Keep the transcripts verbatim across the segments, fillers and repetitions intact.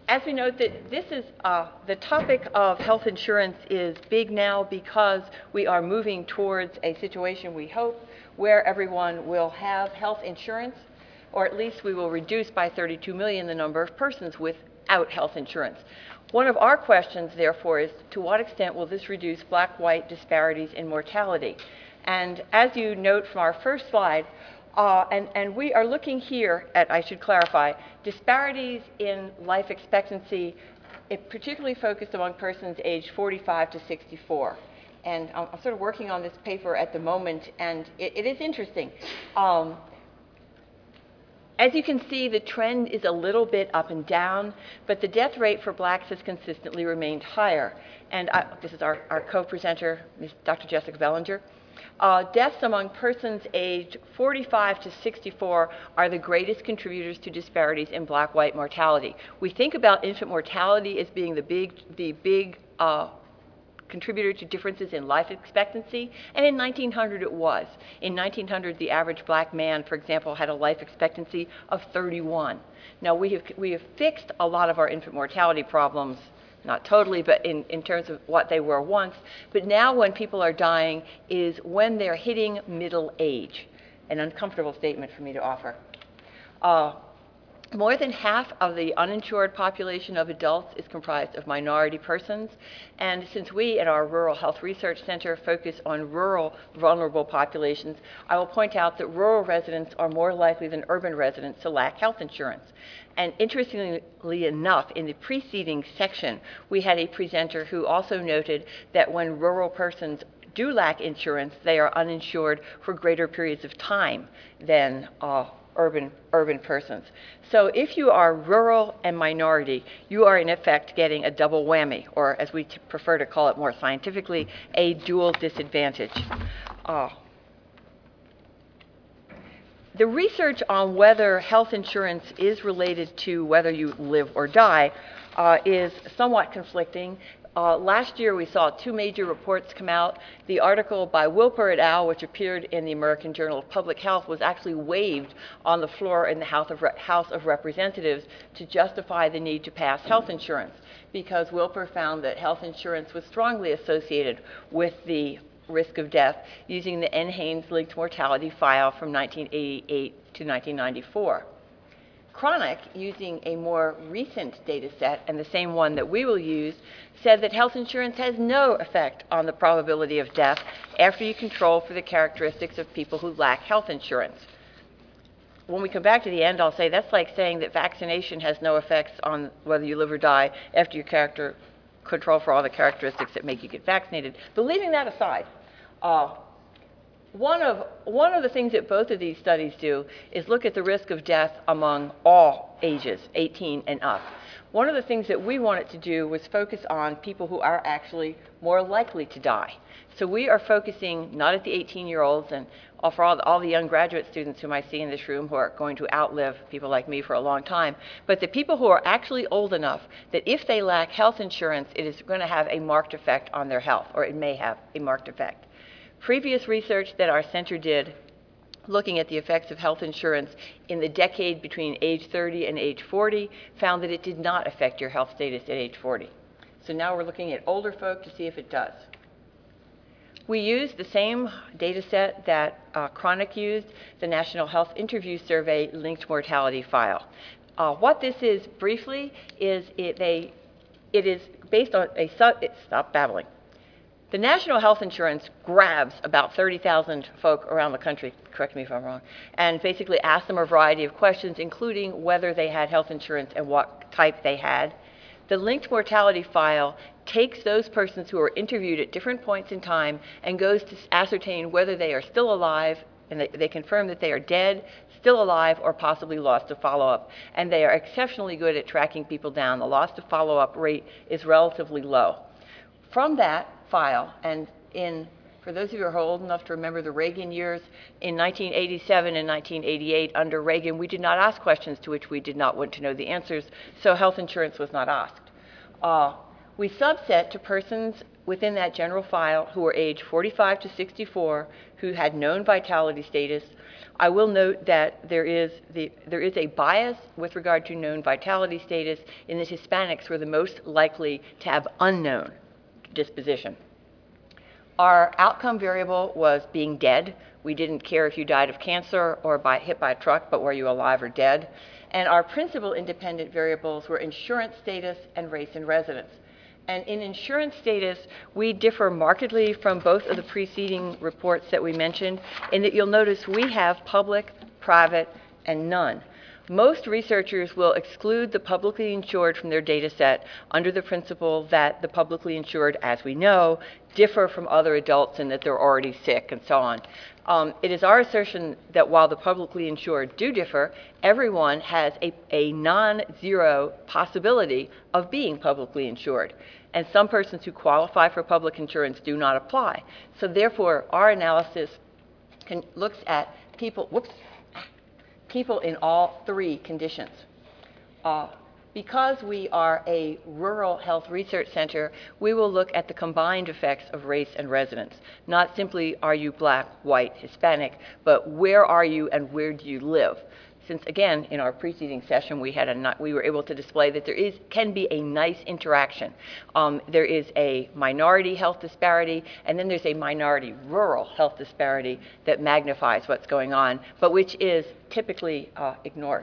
as we note that this is uh, the topic of health insurance is big now because we are moving towards a situation, we hope, where everyone will have health insurance, or at least we will reduce by thirty-two million the number of persons without health insurance. One of our questions, therefore, is to what extent will this reduce black-white disparities in mortality? And as you note from our first slide, Uh, and, and we are looking here at, I should clarify, disparities in life expectancy, it particularly focused among persons aged forty-five to sixty-four. And I'm, I'm sort of working on this paper at the moment, and it, it is interesting. Um, As you can see, the trend is a little bit up and down, but the death rate for blacks has consistently remained higher. And I, this is our, our co-presenter, Miz Doctor Jessica Bellinger. Uh, deaths among persons aged forty-five to sixty-four are the greatest contributors to disparities in black-white mortality. We think about infant mortality as being the big, the big uh, contributor to differences in life expectancy, and in nineteen hundred it was. In nineteen hundred, the average black man, for example, had a life expectancy of thirty-one. Now, we have, we have fixed a lot of our infant mortality problems, not totally, but in, in terms of what they were once. But now when people are dying is when they're hitting middle age. An uncomfortable statement for me to offer. Uh, More than half of the uninsured population of adults is comprised of minority persons. And since we at our Rural Health Research Center focus on rural vulnerable populations, I will point out that rural residents are more likely than urban residents to lack health insurance. And interestingly enough, in the preceding section, we had a presenter who also noted that when rural persons do lack insurance, they are uninsured for greater periods of time than uh, Urban, urban persons. So if you are rural and minority, you are in effect getting a double whammy, or as we t prefer to call it more scientifically, a dual disadvantage. Uh, the research on whether health insurance is related to whether you live or die uh, is somewhat conflicting. Uh, last year, we saw two major reports come out. The article by Wilper et al., which appeared in the American Journal of Public Health, was actually waived on the floor in the House of, Re House of Representatives to justify the need to pass health insurance, because Wilper found that health insurance was strongly associated with the risk of death using the NHANES linked mortality file from nineteen eighty-eight to nineteen ninety-four. Chronic, using a more recent data set, and the same one that we will use, said that health insurance has no effect on the probability of death after you control for the characteristics of people who lack health insurance. When we come back to the end, I'll say that's like saying that vaccination has no effects on whether you live or die after you character control for all the characteristics that make you get vaccinated. But leaving that aside, uh, One of, one of the things that both of these studies do is look at the risk of death among all ages, eighteen and up. One of the things that we wanted to do was focus on people who are actually more likely to die. So we are focusing not at the eighteen-year-olds and for all the, all the young graduate students whom I see in this room who are going to outlive people like me for a long time, but the people who are actually old enough that if they lack health insurance, it is going to have a marked effect on their health, or it may have a marked effect. Previous research that our center did looking at the effects of health insurance in the decade between age thirty and age forty found that it did not affect your health status at age forty. So now we're looking at older folk to see if it does. We used the same data set that uh, Chronic used, the National Health Interview Survey linked mortality file. Uh, what this is briefly is it, they, it is based on a, stop babbling. The National Health Insurance grabs about thirty thousand folk around the country, correct me if I'm wrong, and basically asks them a variety of questions, including whether they had health insurance and what type they had. The linked mortality file takes those persons who are interviewed at different points in time and goes to ascertain whether they are still alive, and they, they confirm that they are dead, still alive, or possibly lost to follow-up. And they are exceptionally good at tracking people down. The lost to follow-up rate is relatively low. From that file, and in, for those of you who are old enough to remember the Reagan years, in nineteen eighty-seven and nineteen eighty-eight under Reagan, we did not ask questions to which we did not want to know the answers, so health insurance was not asked. Uh, we subset to persons within that general file who were age forty-five to sixty-four, who had known vitality status. I will note that there is, the, there is a bias with regard to known vitality status in that Hispanics were the most likely to have unknown disposition. Our outcome variable was being dead. We didn't care if you died of cancer or by, hit by a truck, but were you alive or dead? And our principal independent variables were insurance status and race and residence. And in insurance status, we differ markedly from both of the preceding reports that we mentioned, in that you'll notice we have public, private, and none. Most researchers will exclude the publicly insured from their data set under the principle that the publicly insured, as we know, differ from other adults in that they're already sick and so on. Um, it is our assertion that while the publicly insured do differ, everyone has a, a non-zero possibility of being publicly insured. And some persons who qualify for public insurance do not apply. So therefore, our analysis can, looks at people, whoops, people in all three conditions. Uh, because we are a rural health research center, we will look at the combined effects of race and residence. Not simply are you black, white, Hispanic, but where are you and where do you live? Since again, in our preceding session, we had a we were able to display that there is can be a nice interaction. Um, there is a minority health disparity, and then there's a minority rural health disparity that magnifies what's going on, but which is typically uh, ignored.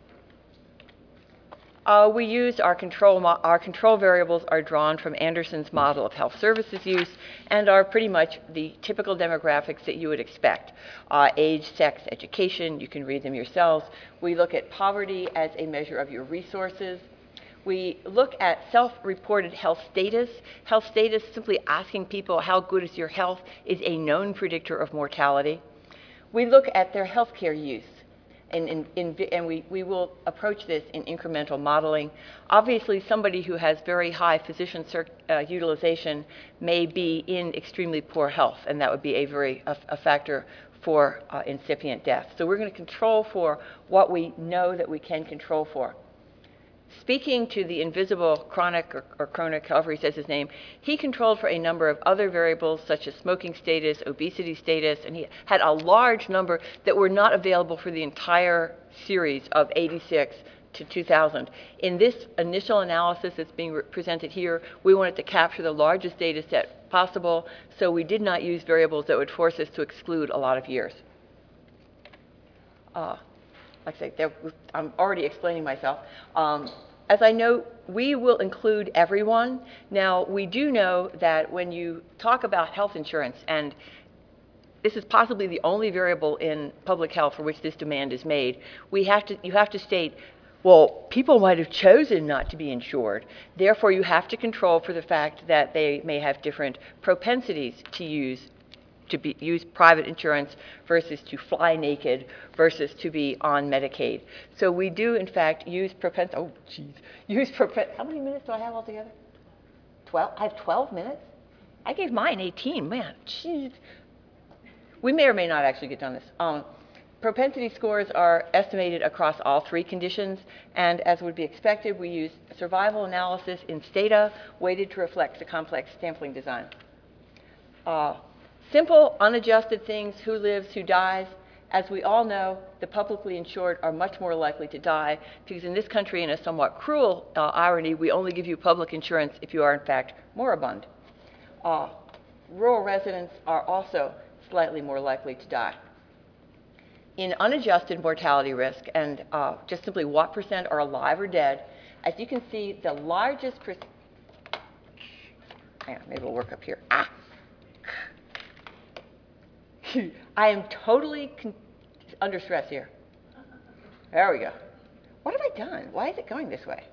Uh, we used our control, our control variables are drawn from Anderson's model of health services use and are pretty much the typical demographics that you would expect. Uh, age, sex, education, you can read them yourselves. We look at poverty as a measure of your resources. We look at self-reported health status. Health status, simply asking people how good is your health, is a known predictor of mortality. We look at their healthcare use. And, in, in, and we, we will approach this in incremental modeling. Obviously, somebody who has very high physician uh, utilization may be in extremely poor health, and that would be a very a, a factor for uh, incipient death. So we're going to control for what we know that we can control for. Speaking to the invisible chronic or, or chronic, however he says his name, he controlled for a number of other variables such as smoking status, obesity status, and he had a large number that were not available for the entire series of eighty-six to two thousand. In this initial analysis that's being presented here, we wanted to capture the largest data set possible, so we did not use variables that would force us to exclude a lot of years. Uh, Like I say, there, I'm already explaining myself. Um, as I know, we will include everyone. Now, we do know that when you talk about health insurance, and this is possibly the only variable in public health for which this demand is made, we have to, you have to state, well, people might have chosen not to be insured. Therefore, you have to control for the fact that they may have different propensities to use to be, use private insurance versus to fly naked versus to be on Medicaid. So we do, in fact, use propensity, oh, jeez, use propensity. How many minutes do I have altogether? twelve? I have twelve minutes? I gave mine eighteen, man, jeez. We may or may not actually get done this. Um, propensity scores are estimated across all three conditions, and as would be expected, we use survival analysis in Stata, weighted to reflect the complex sampling design. Uh, Simple, unadjusted things, who lives, who dies. As we all know, the publicly insured are much more likely to die because in this country, in a somewhat cruel uh, irony, we only give you public insurance if you are, in fact, moribund. Uh, rural residents are also slightly more likely to die. In unadjusted mortality risk, and uh, just simply what percent are alive or dead, as you can see, the largest percent, hang on, maybe we'll work up here. Ah! I am totally con under stress here. There we go. What have I done? Why is it going this way?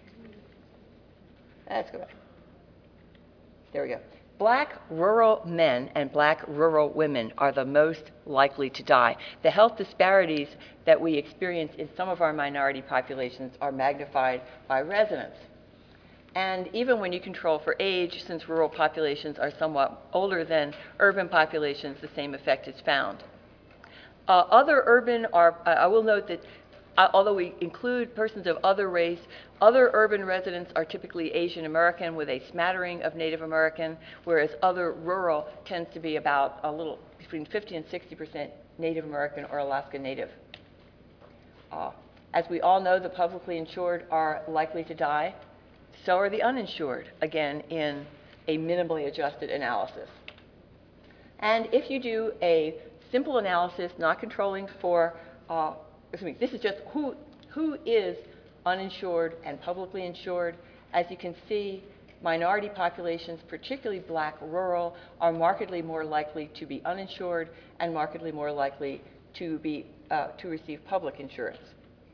Let's go back. There we go. Black rural men and black rural women are the most likely to die. The health disparities that we experience in some of our minority populations are magnified by residents. And even when you control for age, since rural populations are somewhat older than urban populations, the same effect is found. Uh, other urban are, uh, I will note that uh, although we include persons of other race, other urban residents are typically Asian American with a smattering of Native American, whereas other rural tends to be about a little between fifty and sixty percent Native American or Alaska Native. Uh, as we all know, the publicly insured are likely to die. So are the uninsured, again, in a minimally adjusted analysis. And if you do a simple analysis, not controlling for, uh, excuse me, this is just who, who is uninsured and publicly insured. As you can see, minority populations, particularly black rural, are markedly more likely to be uninsured and markedly more likely to, be, uh, to receive public insurance.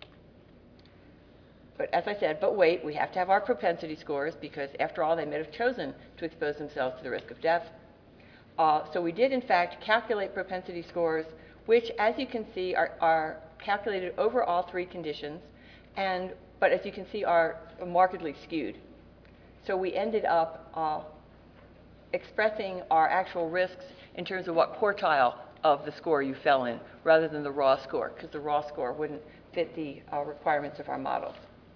But as I said, but wait, we have to have our propensity scores because after all, they may have chosen to expose themselves to the risk of death. Uh, so we did in fact calculate propensity scores, which as you can see are, are calculated over all three conditions, and, but as you can see are markedly skewed. So we ended up uh, expressing our actual risks in terms of what quartile of the score you fell in, rather than the raw score, because the raw score wouldn't fit the uh, requirements of our models.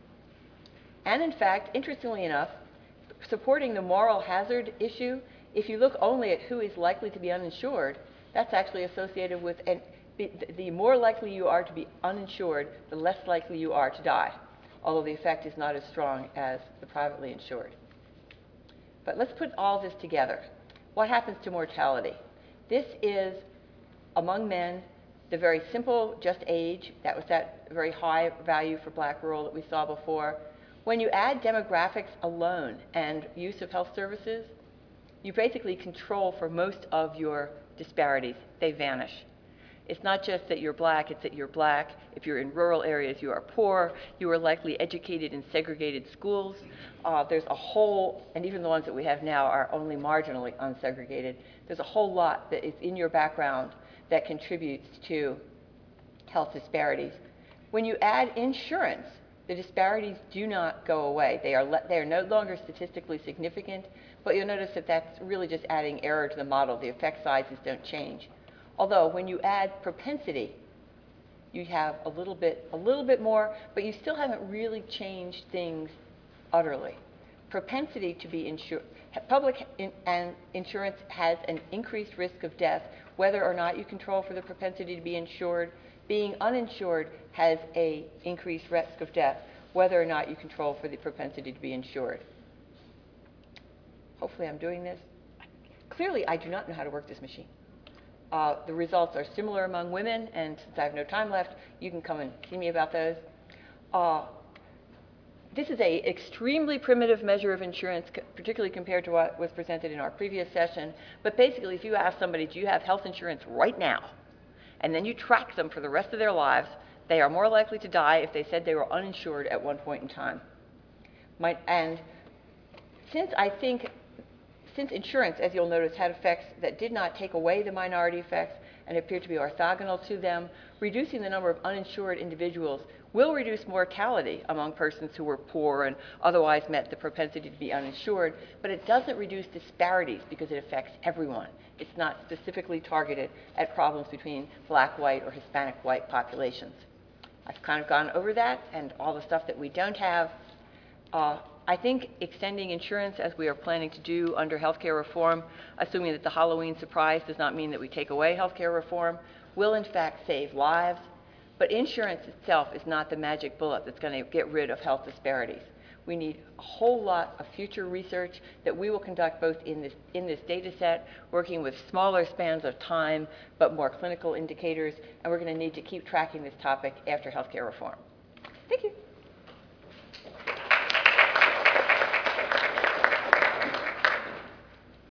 And in fact, interestingly enough, supporting the moral hazard issue, if you look only at who is likely to be uninsured, that's actually associated with, and the more likely you are to be uninsured, the less likely you are to die, although the effect is not as strong as the privately insured. But let's put all this together. What happens to mortality? This is, among men, the very simple, just age. That was that very high value for black rural that we saw before. When you add demographics alone and use of health services, you basically control for most of your disparities. They vanish. It's not just that you're black, it's that you're black. If you're in rural areas, you are poor. You are likely educated in segregated schools. Uh, there's a whole, and even the ones that we have now are only marginally unsegregated. There's a whole lot that is in your background that contributes to health disparities. When you add insurance, the disparities do not go away. They are, they are no longer statistically significant, but you'll notice that that's really just adding error to the model. The effect sizes don't change. Although when you add propensity, you have a little bit, a little bit more, but you still haven't really changed things utterly. Propensity to be insured, public in, and insurance has an increased risk of death, whether or not you control for the propensity to be insured. Being uninsured has a increased risk of death, whether or not you control for the propensity to be insured. Hopefully I'm doing this. Clearly, I do not know how to work this machine. Uh, the results are similar among women, and since I have no time left, you can come and see me about those. Uh, this is an extremely primitive measure of insurance, particularly compared to what was presented in our previous session. But basically, if you ask somebody, do you have health insurance right now? And then you track them for the rest of their lives, they are more likely to die if they said they were uninsured at one point in time. My, and since I think, since insurance, as you'll notice, had effects that did not take away the minority effects and appeared to be orthogonal to them, reducing the number of uninsured individuals will reduce mortality among persons who were poor and otherwise met the propensity to be uninsured, but it doesn't reduce disparities because it affects everyone. It's not specifically targeted at problems between black, white, or Hispanic white populations. I've kind of gone over that and all the stuff that we don't have. Uh, I think extending insurance, as we are planning to do under healthcare reform, assuming that the Halloween surprise does not mean that we take away healthcare reform, will in fact save lives. But insurance itself is not the magic bullet that's going to get rid of health disparities. We need a whole lot of future research that we will conduct both in this, in this data set, working with smaller spans of time, but more clinical indicators, and we're going to need to keep tracking this topic after healthcare reform. Thank you.